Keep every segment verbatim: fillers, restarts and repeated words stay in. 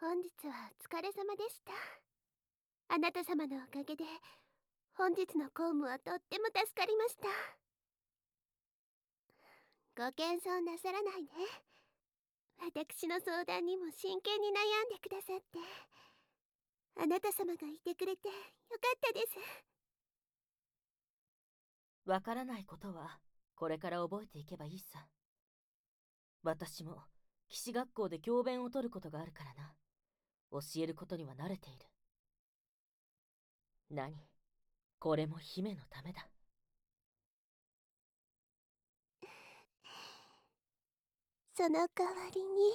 本日はお疲れ様でした。あなた様のおかげで本日の公務はとっても助かりました。ご謙遜なさらないね。私の相談にも真剣に悩んでくださって、あなた様がいてくれてよかったです。 わからないことはこれから覚えていけばいいさ。私も騎士学校で教鞭を取ることがあるからな。教えることには慣れている。何？これも姫のためだ。 その代わりに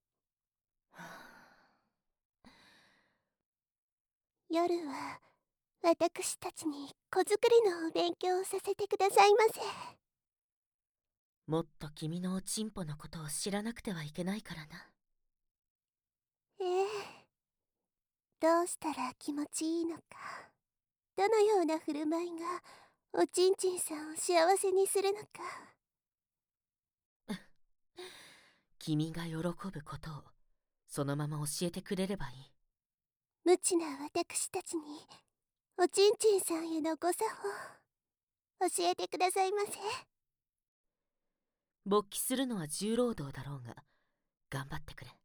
夜は私たちに子作りのお勉強をさせてくださいませ。 もっと君のおちんぽのことを知らなくてはいけないからな。 ええ、どうしたら気持ちいいのか、どのような振る舞いがおちんちんさんを幸せにするのか。 君が喜ぶことをそのまま教えてくれればいい。 無知な私たちにおちんちんさんへのご作法教えてくださいませ。 勃起するのは重労働だろうが頑張ってくれ。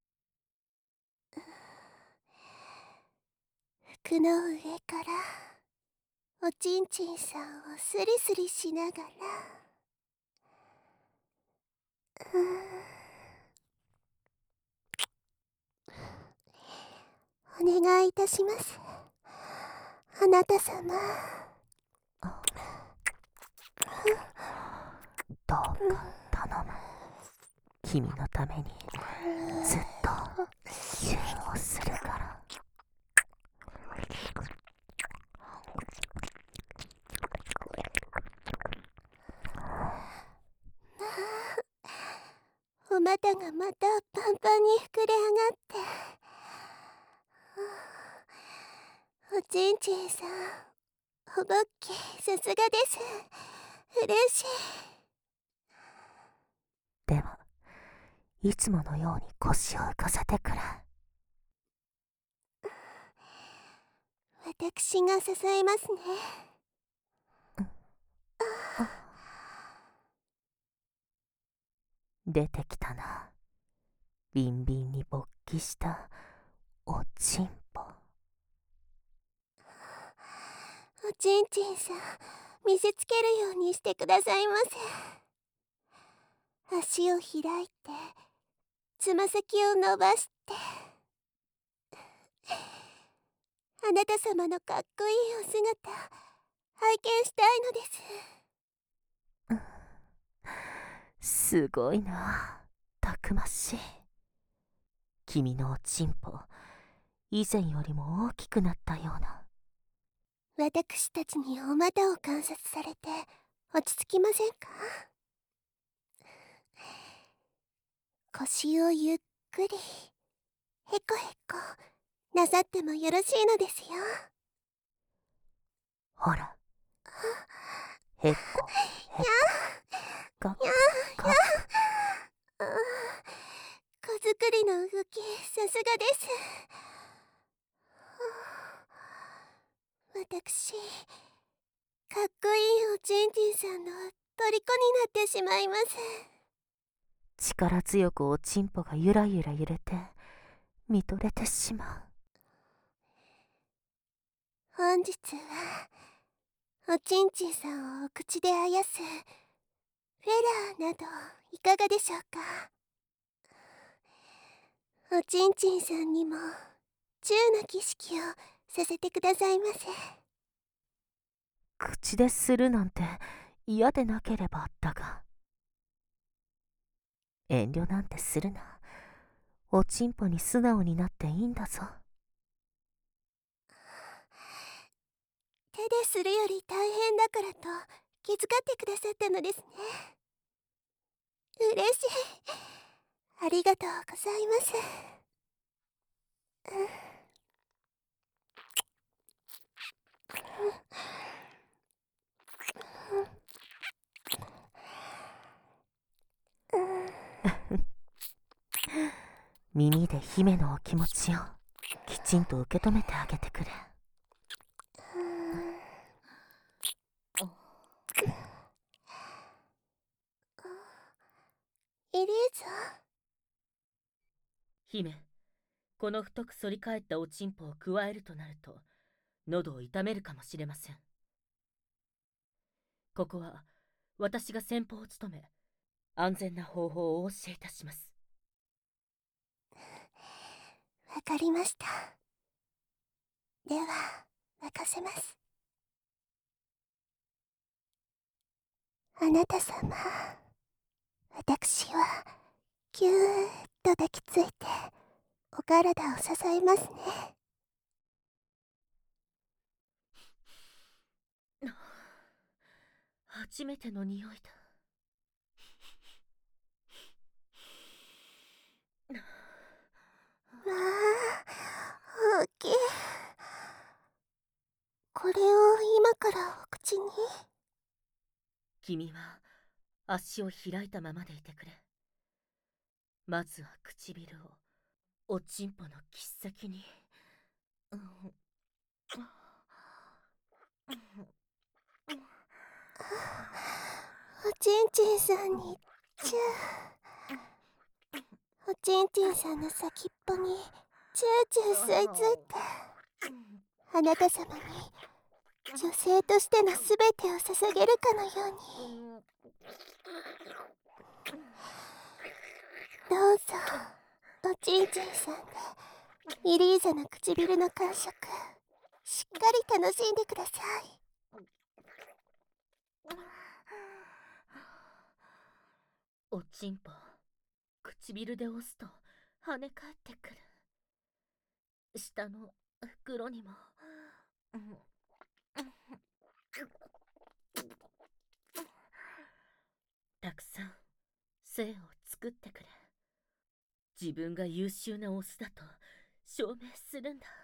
服の上からおちんちんさんをスリスリしながら、うーん、お願いいたします、あなた様。 どうか頼む。君のためにずっと修をするから。 お股がまたパンパンに膨れ上がって、おちんちんさんおぼっきさすがです。嬉しい。 では、いつものように腰を浮かせてくれ。 私が支えますね。 出てきたな。ビンビンに勃起したおちんぽ。 おちんちんさん見せつけるようにしてくださいませ。足を開いてつま先を伸ばして、あなた様のかっこいいお姿拝見したいのです。 すごいな、たくましい。君のおちんぽ、以前よりも大きくなったような。 私たちにお股を観察されて落ち着きませんか？腰をゆっくりへこへこなさってもよろしいのですよ。 ほら、へっこへっこ、かっかっ。 子作りの動きさすがです。私かっこいいおちんちんさんの虜になってしまいます。 力強くおちんぽがゆらゆら揺れて見とれてしまう。 本日はおちんちんさんをお口であやすフェラーなどいかがでしょうか。おちんちんさんにもチューの儀式をさせてくださいませ。 口でするなんて嫌でなければあったが。遠慮なんてするな。おちんぽに素直になっていいんだぞ。 手でするより大変だからと気遣ってくださったのですね。嬉しい。ありがとうございます。 耳で姫のお気持ちをきちんと受け止めてあげてくれ。 エリーザ。 姫、この太く反り返ったおちんぽを加えるとなると喉を痛めるかもしれません。ここは私が先方を務め、安全な方法をお教えいたします。 わかりました。では任せます。あなた様、私はぎゅーっと抱きついてお体を支えますね。 初めての匂いだ。 わあ、大きい。これを今からお口に。 君は足を開いたままでいてくれ。まずは唇をおちんぽの切っ先に。 おちんちんさんにチュー。おちんちんさんの先っぽにチューチュー吸い付いて、あなた様に女性としてのすべてを捧げるかのように。どうぞおちんちんさんでイリーザの唇の感触しっかり楽しんでください。 おちんぽ唇で押すと跳ね返ってくる。下の袋にも。たくさん精を作ってくれ。自分が優秀なオスだと証明するんだ。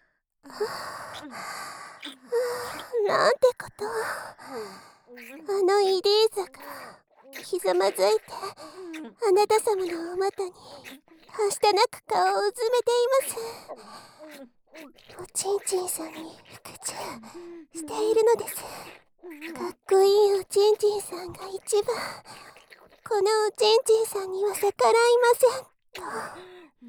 なんてこと。あのイリーザがひざまずいてあなた様のお股にはしたなく顔をうずめています。おちんちんさんに服従しているのです。かっこいいおちんちんさんが一番このおちんちんさんには逆らいません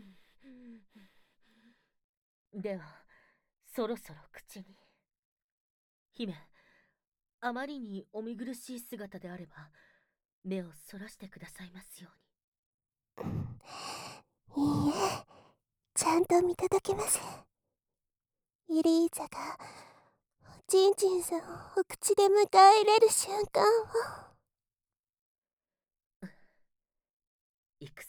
と。ではそろそろ口に。姫、あまりにお見苦しい姿であれば目をそらしてくださいますように。いいえ、ちゃんと見届けます。イリーザがおちんちんさんをお口で迎え入れる瞬間を。 行くぞ。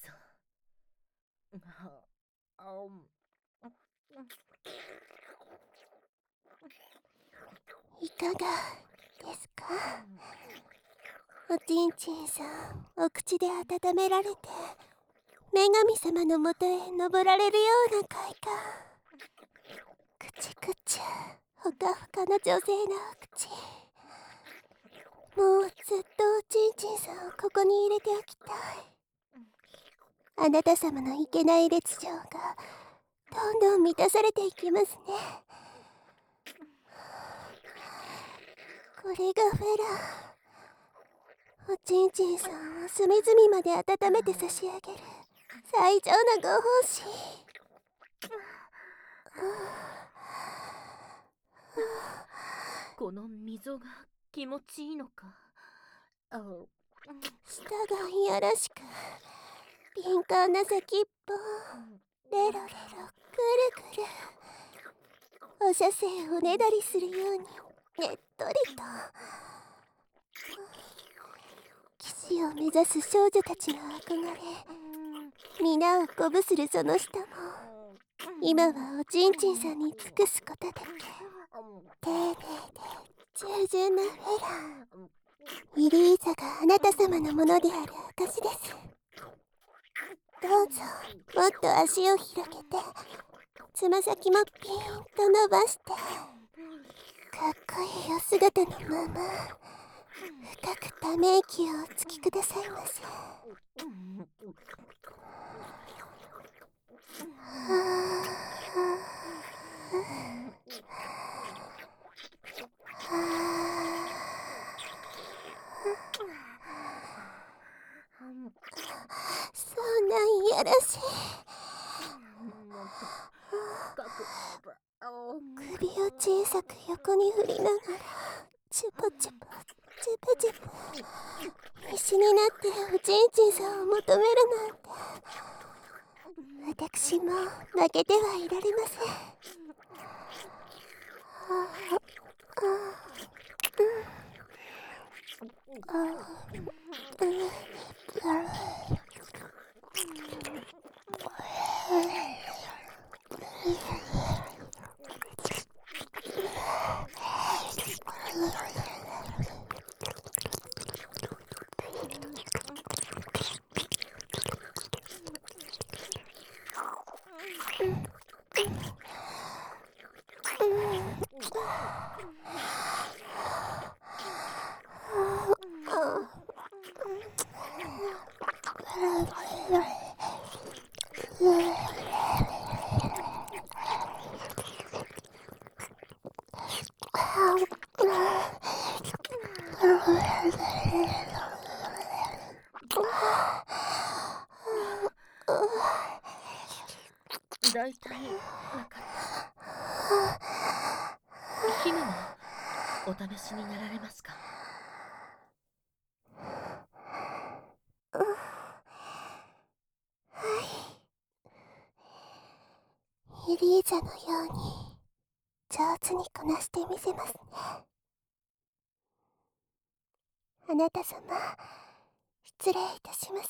いかがですか。おちんちんさん、お口で温められて女神様のもとへ登られるような快感。くちくちほかほかの女性のお口。もうずっとおちんちんさんをここに入れておきたい。あなた様のいけない烈情がどんどん満たされていきますね。これがフェラ。おちんちんさんを隅々まで温めて差し上げる最上のご奉仕。 この溝が気持ちいいのか。 舌がいやらしく敏感な先っぽレロレロくるくるお射精をねだりするようにねっとりと。騎士を目指す少女たちの憧れ皆を鼓舞するその舌も今はおちんちんさんに尽くすことだけ。丁寧で従順なフェラ。イリーザがあなた様のものである証です。どうぞもっと足を広げてつま先もピーンと伸ばしてかっこいいお姿のまま深くため息をおつきくださいませ。 やらしい。首を小さく横に振りながらチュポチュポチュポチュポ、必死になっておちんちんさんを求めるなんて、私も負けてはいられません。ああああだいたいわかった。姫もお試しになられますか？ エリーザのように上手にこなしてみせますね。あなた様、失礼いたします。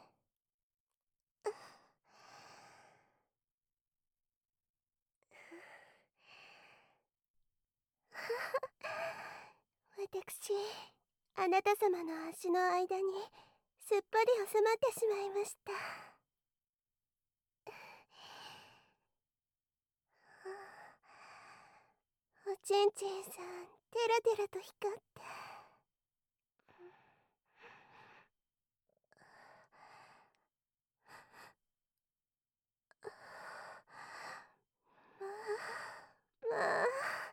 私、あなた様の足の間にすっぱり収まってしまいました。おちんちんさん、テラテラと光って。まあ、まあ。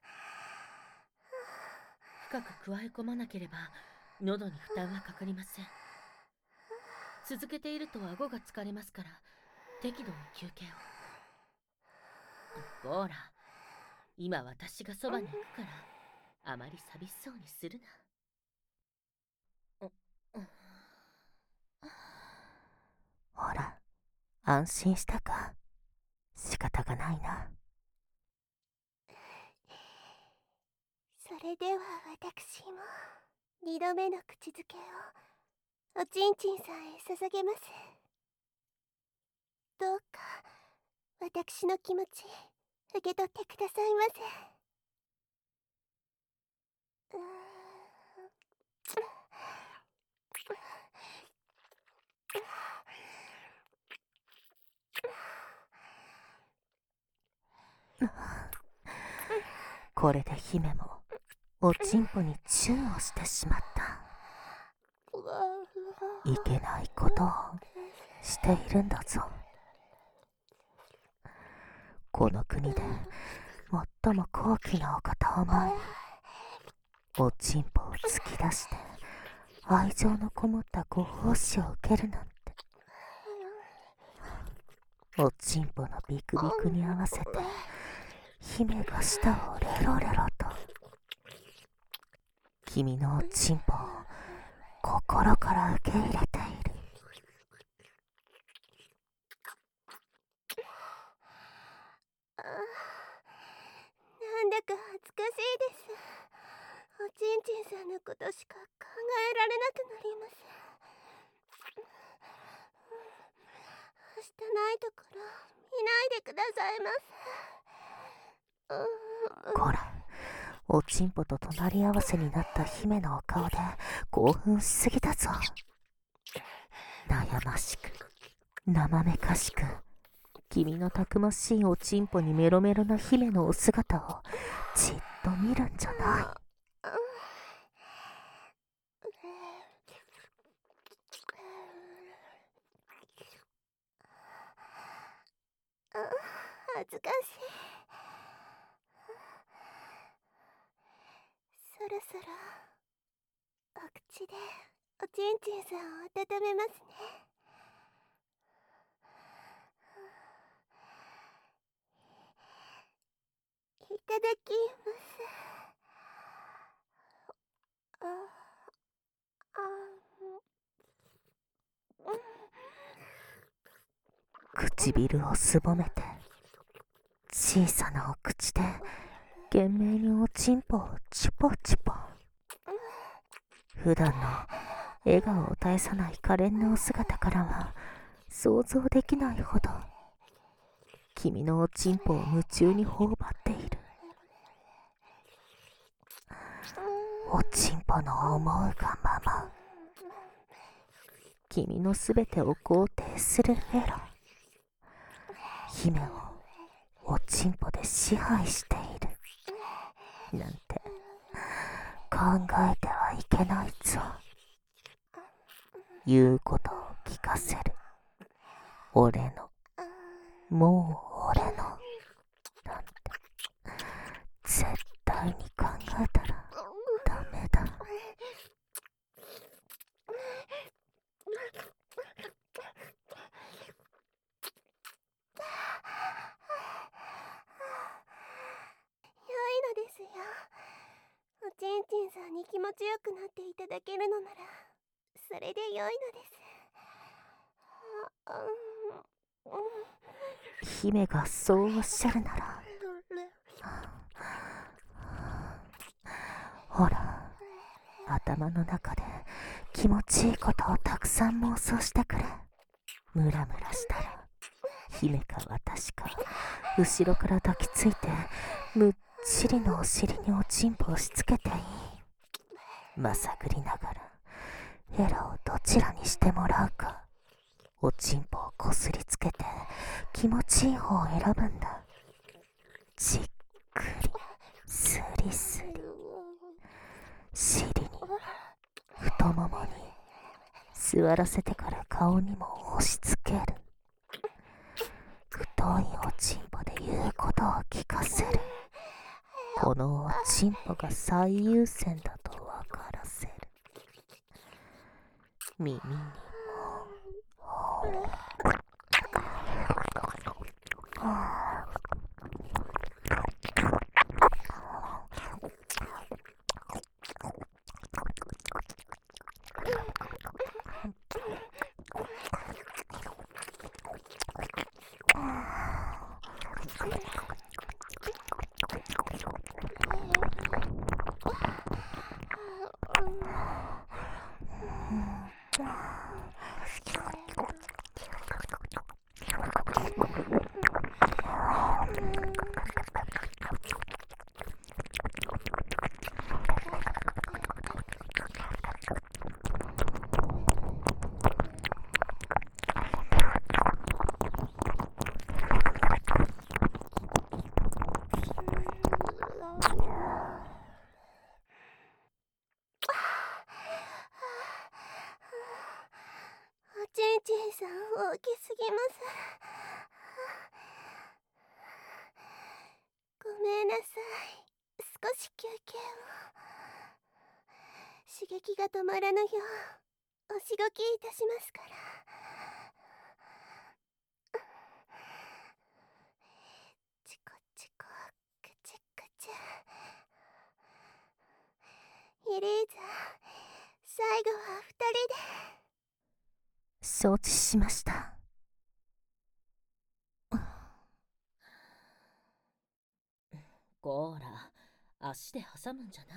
深く加え込まなければ喉に負担はかかりません。続けていると顎が疲れますから適度に休憩を。ほら、今私がそばに行くからあまり寂しそうにするな。 ほら、安心したか。仕方がないな。 それでは私も二度目の口づけをおちんちんさんへ捧げます。どうか私の気持ち受け取ってくださいませ。うーんこれで姫もおちんぽにチューをしてしまった。いけないことをしているんだぞ。この国で最も高貴なお方を前におちんぽを突き出して愛情のこもったご奉仕を受けるなんて、おちんぽのビクビクに合わせて姫が舌をレロレロと君のおちんぽを心から受け入れている。 なんだか恥ずかしいです。おちんちんさんのことしか考えられなくなります。はしたないところ見ないでくださいませ。 こら、おちんぽと隣り合わせになった姫のお顔で興奮しすぎだぞ。悩ましく生めかしく、君のたくましいおちんぽにメロメロな姫のお姿をじっと見るんじゃない。 恥ずかしい。そろそろお口でおちんちんさんを温めますね。 だきます。ああ唇をすぼめて小さなお口で懸命におちんぽをチュポチュポ。普段の笑顔を絶やさない可憐なお姿からは想像できないほど君のおちんぽを夢中に頬張っている。おちんぽの思うがまま君のすべてを肯定するエロ。姫をおちんぽで支配しているなんて考えてはいけないぞ。言うことを聞かせる。俺のもう俺のなんて絶対に考えたらダメだ。 良いのですよ。おちんちんさんに気持ちよくなっていただけるのならそれで良いのです。あうんうん姫がそうおっしゃるならほら、頭の中で気持ちいいことをたくさん妄想してくれ。ムラムラしたら姫か私か後ろから抱きついてむっちりのお尻におちんぽを押し付けていい。まさぐりながらエラをどちらにしてもらうか。おちんぽをこすりつけて気持ちいい方を選ぶんだ。じっくりスリスリ尻に太ももに座らせてから顔にも押し付ける。太いおちんぽで言うことを聞かせる。このおちんぽが最優先だと分からせる。耳にもおちんちんさん大きすぎます。ごめんなさい。少し休憩を。刺激が止まらぬようおしごきいたしますから。チコチコクチクチエリーザ、最後は二人で。 承知しました。 こーら、足で挟むんじゃない。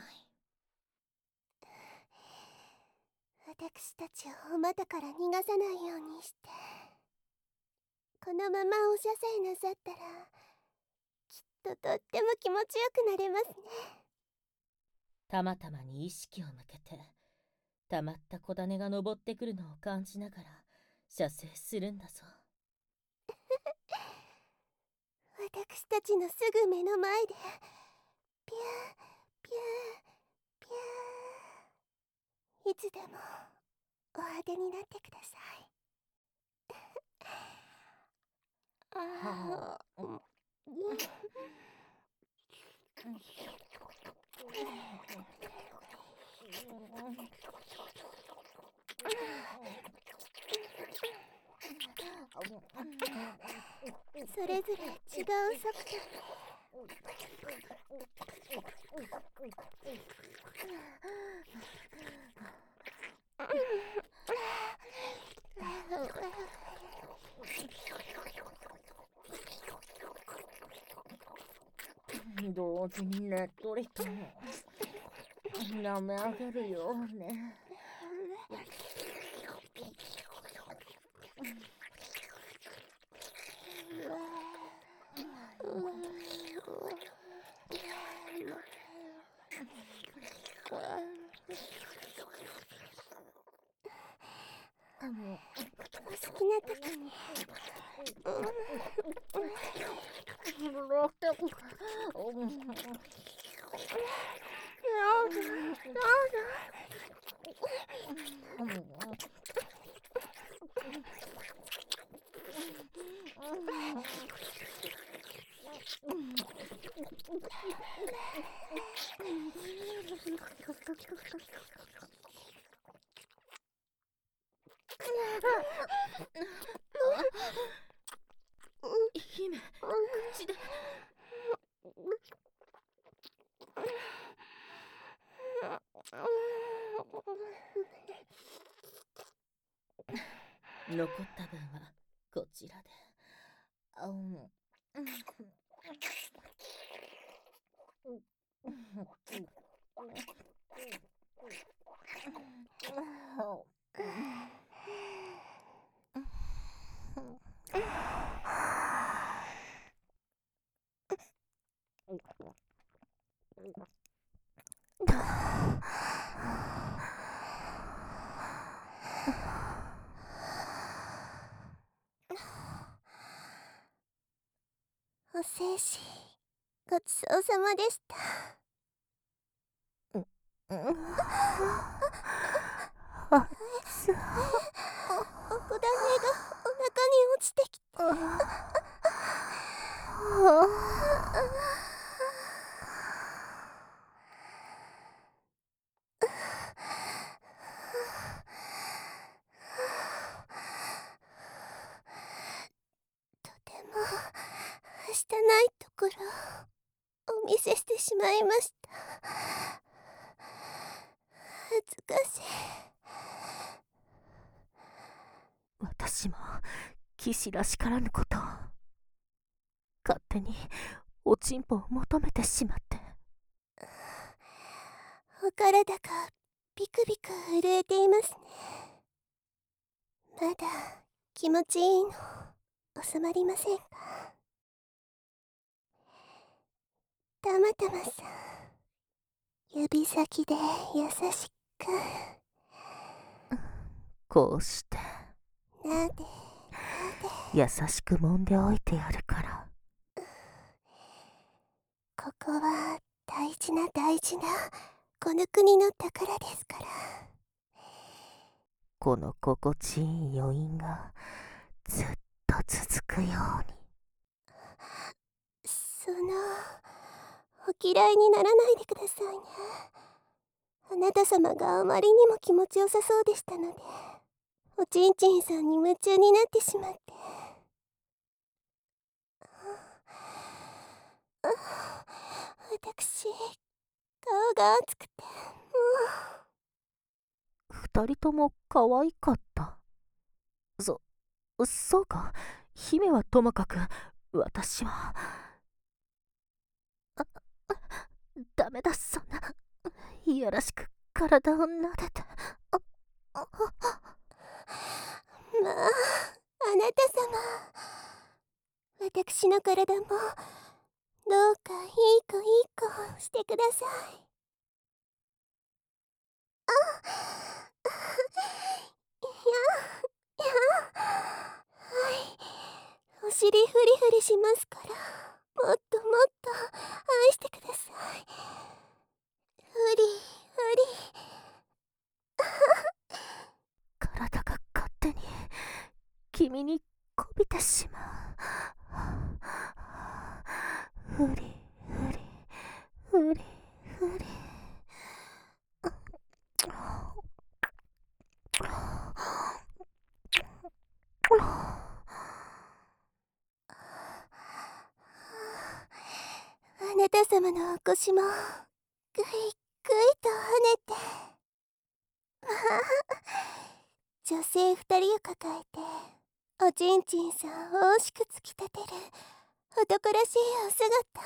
私たちをお股から逃がさないようにして、このままお射精なさったらきっととっても気持ちよくなれますね。 たまたまに意識を向けてたまった小種が登ってくるのを感じながら射精するんだぞ。 私たちのすぐ目の前でピューピューピュー、いつでもお当てになってください。ああ、うんそれぞれ違う速度で同時にねっとりと舐め上げるようね。 お好きな時に。 姫、口で。残った分はこちらで。あうんお精子ごちそうさまでした。 あっつお子種がお腹に落ちてきて。とてもはしたないところをお見せしてしまいました。恥ずかしい。 私も騎士らしからぬことを勝手におちんぽを求めてしまって。 お体がビクビク震えていますね。まだ気持ちいいの収まりませんか。たまたまさん、指先で優しくこうしてなで優しく揉んでおいてやるから。 ここは大事な大事なこの国の宝ですから。 この心地いい余韻がずっと続くように。 そのお嫌いにならないでくださいね。あなた様があまりにも気持ちよさそうでしたので、おちんちんさんに夢中になってしまって。私顔が熱くてもう二人とも可愛かった。そそうか。姫はともかく私は。あダメだ、そんな。いやらしく体を撫でて。ああうまあ、あなた様、私の体もどうかいい子いい子してください。あいやいや、はい、お尻フリフリしますから、もっともっと愛してください。フリフリ。 体が勝手に君にこびてしまう。ふりふりふりふり。 なた様のお腰もぐいぐいと跳ねて、まあ女性二人を抱えておちんちんさんを惜しく突き立てる男らしいお姿、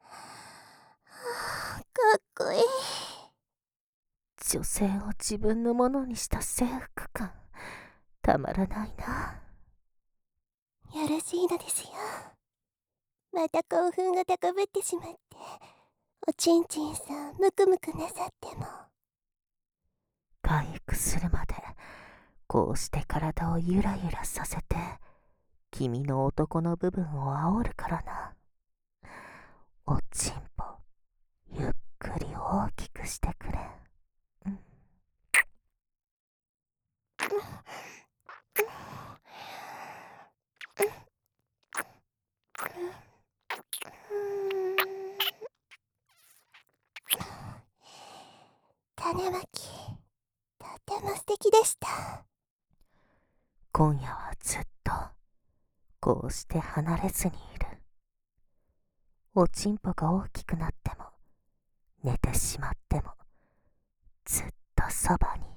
はあ、かっこいい。 女性を自分のものにした征服感、たまらないな。 よろしいのですよ。また興奮が高ぶってしまっておちんちんさんムクムクなさっても。 回復するまでこうして体をゆらゆらさせて君の男の部分を煽るからな。おちんぽゆっくり大きくしてくれ。うん、 種まきとても素敵でした。 今夜はずっとこうして離れずにいる。おちんぽが大きくなっても寝てしまってもずっとそばに。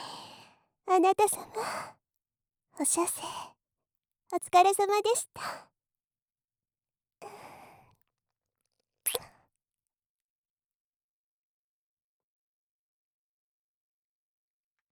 あなた様、お射精お疲れ様でした。